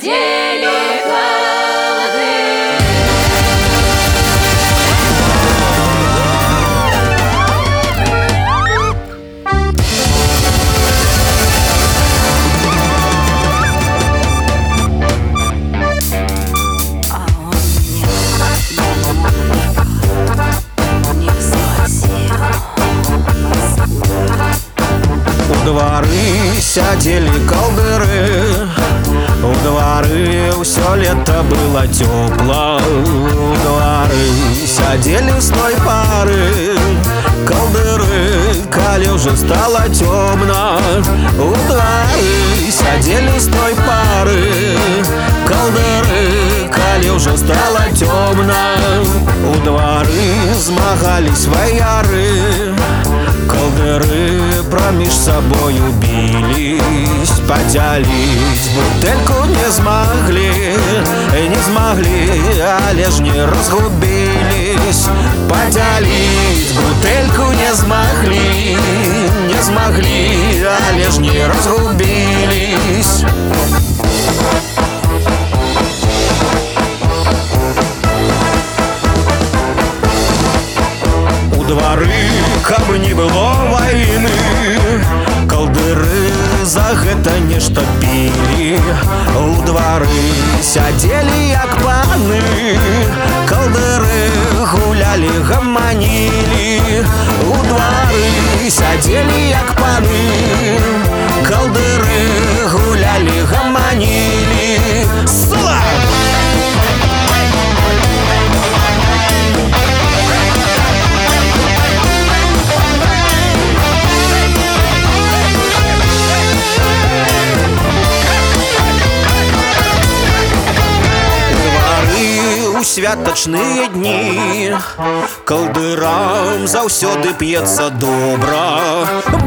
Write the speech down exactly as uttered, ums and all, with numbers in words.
сядзелі калды. У двары сядзелі калдыры, у двары ўсё лета было цёпла. У двары сядзелі з той пары калдыры, калі ўжо стала цёмна. У двары сядзелі з той пары калдыры, калі ўжо стала цёмна. У двары змагались ваяры, калдыры проміж сабою бились, подзяліць бутэльку не змаглі, не змаглі, але ж не разгубились. Подзяліць бутэльку не змаглі, не змаглі, але ж не разгубились. У двары, каб не было вайны, калдыры за гэта нешта пілі. У двары сядзелі як паны, калдыры гулялі, гаманілі. У двары сядзелі як паны, калдыры гулялі, гаманілі. Сула! Святочныя дні калдырам заўсёды п'ецца добра.